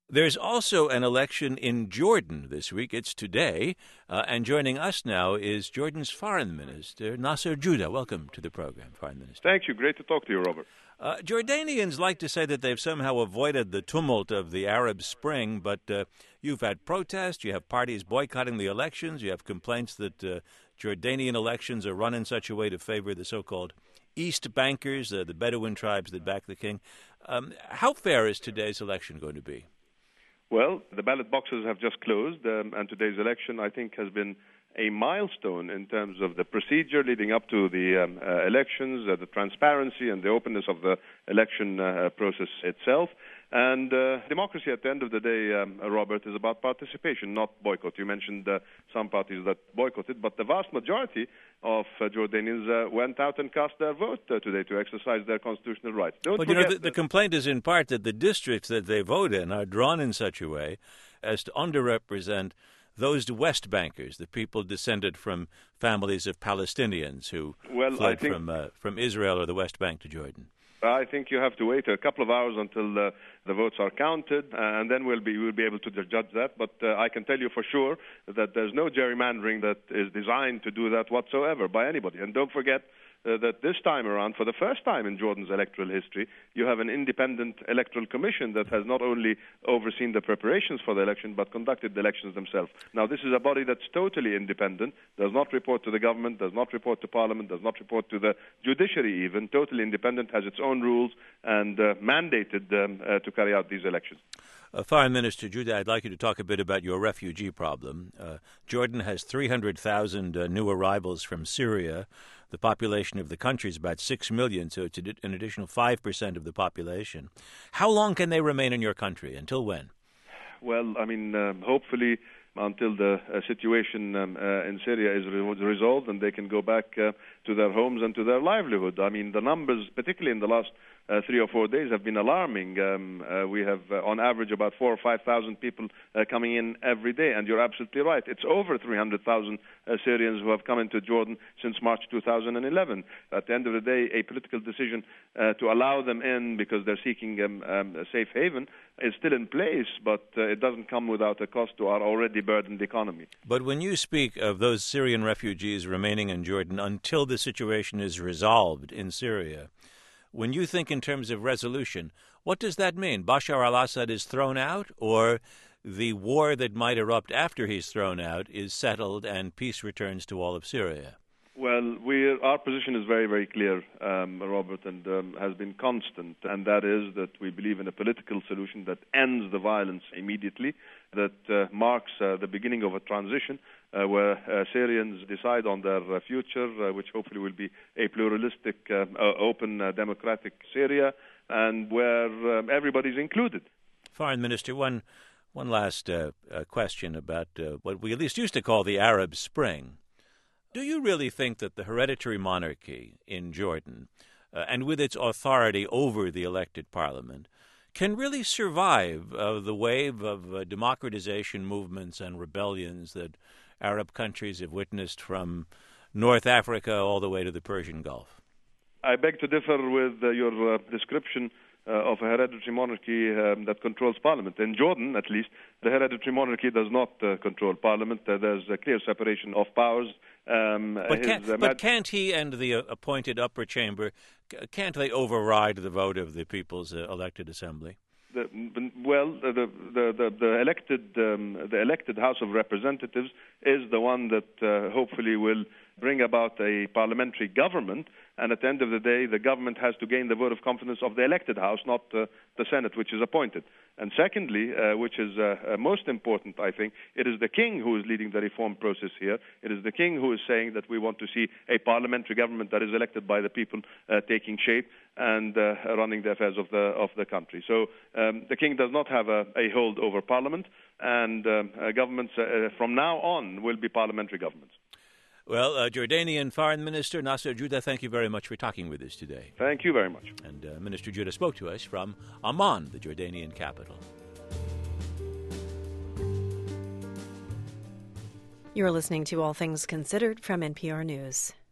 There's also an election in Jordan this week. It's today. And joining us now is Jordan's Foreign Minister, Nasser Judeh. Welcome to the program, Foreign Minister. Thank you. Great to talk to you, Robert. Jordanians like to say that they've somehow avoided the tumult of the Arab Spring, but you've had protests, you have parties boycotting the elections, you have complaints that Jordanian elections are run in such a way to favor the so-called East bankers, the Bedouin tribes that back the king. How fair is today's election going to be? Well, the ballot boxes have just closed, and today's election, I think, has been a milestone in terms of the procedure leading up to the elections, the transparency and the openness of the election process itself. And democracy, at the end of the day, Robert, is about participation, not boycott. You mentioned some parties that boycotted, but the vast majority of Jordanians went out and cast their vote today to exercise their constitutional rights. But you know, the complaint is in part that the districts that they vote in are drawn in such a way as to underrepresent those West bankers, the people descended from families of Palestinians who fled from Israel or the West Bank to Jordan. I think you have to wait a couple of hours until the votes are counted, and then we'll be able to judge that. But I can tell you for sure that there's no gerrymandering that is designed to do that whatsoever by anybody. And don't forget that this time around, for the first time in Jordan's electoral history, you have an independent electoral commission that has not only overseen the preparations for the election, but conducted the elections themselves. Now, this is a body that's totally independent, does not report to the government, does not report to parliament, does not report to the judiciary even, totally independent, has its own rules, and mandated to carry out these elections. Foreign Minister Judeh, I'd like you to talk a bit about your refugee problem. Jordan has 300,000 new arrivals from Syria. The population of the country is about 6 million, so it's an additional 5% of the population. How long can they remain in your country? Until when? Well, I mean, hopefully until the situation in Syria is resolved and they can go back to their homes and to their livelihood. I mean, the numbers, particularly in the last 3 or 4 days, have been alarming. We have, on average, about 4,000 or 5,000 people coming in every day. And you're absolutely right. It's over 300,000 Syrians who have come into Jordan since March 2011. At the end of the day, a political decision to allow them in because they're seeking a safe haven is still in place, but it doesn't come without a cost to our already burdened economy. But when you speak of those Syrian refugees remaining in Jordan until the situation is resolved in Syria, when you think in terms of resolution, what does that mean? Bashar al-Assad is thrown out, or the war that might erupt after he's thrown out is settled and peace returns to all of Syria? Well, our position is very, very clear, Robert, and has been constant, and that is that we believe in a political solution that ends the violence immediately, that marks the beginning of a transition where Syrians decide on their future, which hopefully will be a pluralistic, open, democratic Syria, and where everybody's included. Foreign Minister, one last question about what we at least used to call the Arab Spring. Do you really think that the hereditary monarchy in Jordan, and with its authority over the elected parliament, can really survive the wave of democratization movements and rebellions that Arab countries have witnessed from North Africa all the way to the Persian Gulf? I beg to differ with your description of a hereditary monarchy that controls parliament. In Jordan, at least, the hereditary monarchy does not control parliament. There's a clear separation of powers. But can't he and the appointed upper chamber, can't they override the vote of the people's elected assembly? The elected House of Representatives is the one that hopefully will bring about a parliamentary government, and at the end of the day, the government has to gain the vote of confidence of the elected House, not the Senate, which is appointed. And secondly, which is most important, I think, it is the king who is leading the reform process here. It is the king who is saying that we want to see a parliamentary government that is elected by the people taking shape and running the affairs of the country. So the king does not have a hold over parliament, and governments from now on will be parliamentary governments. Well, Jordanian Foreign Minister Nasser Judeh, thank you very much for talking with us today. Thank you very much. And Minister Judeh spoke to us from Amman, the Jordanian capital. You're listening to All Things Considered from NPR News.